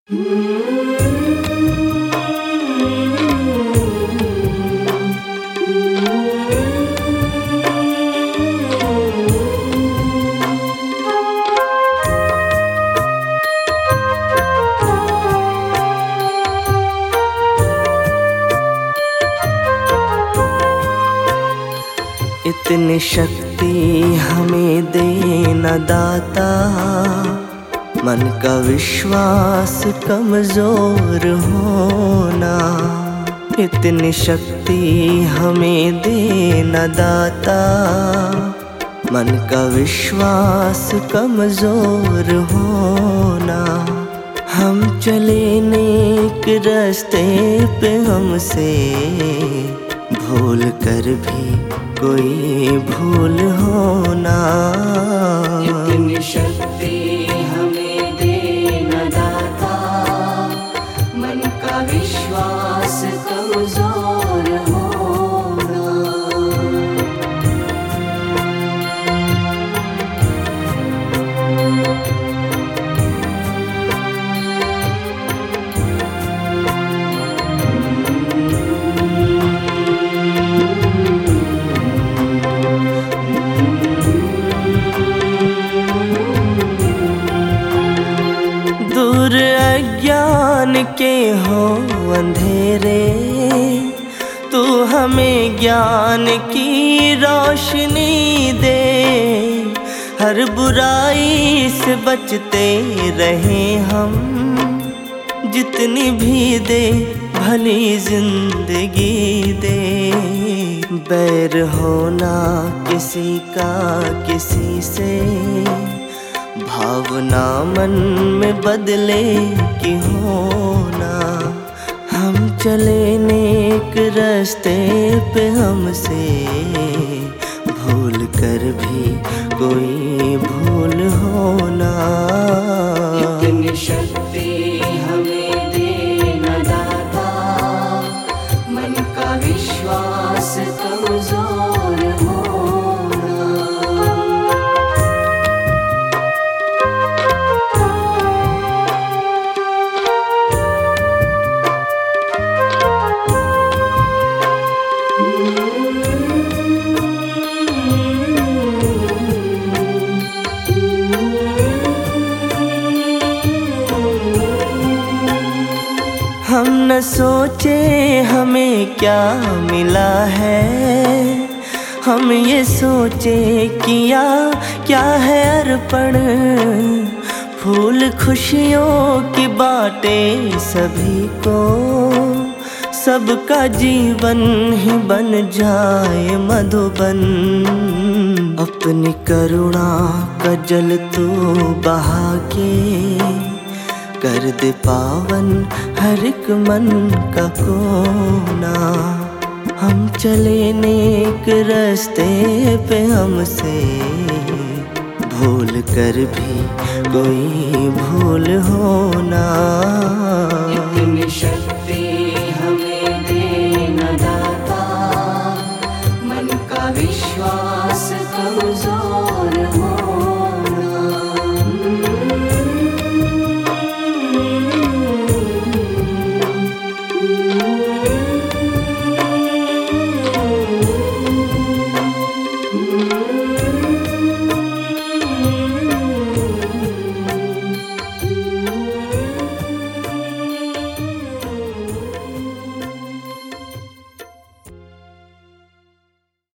इतनी शक्ति हमें दे न दाता, मन का विश्वास कमजोर होना। इतनी शक्ति हमें दे न दाता, मन का विश्वास कमजोर होना। हम चले नेक रास्ते पे हमसे भूल कर भी कोई भूल होना। इतनी शक्ति हमें दे न दाता, मन का विश्वास कमजोर होना। दूर अज्ञान के हो अंधेरे, तू हमें ज्ञान की रोशनी दे। हर बुराई से बचते रहे हम, जितनी भी दे भली जिंदगी दे। बैर होना किसी का किसी से, भावना मन में बदले की होना। हम चले नेक रास्ते पे हमसे भूल कर भी कोई भूल होना। इतनी शक्ति हमें दे न दाता, मन का विश्वास कमजोर होना। हम न सोचे हमें क्या मिला है, हम ये सोचे किया क्या है अर्पण। फूल खुशियों की बाटे सभी को, सबका जीवन ही बन जाए मधुबन। अपनी करुणा का जल तू बहा के, कर दे पावन हर एक मन का कोना। हम चले नेक रास्ते पे हमसे भूल कर भी कोई भूल हो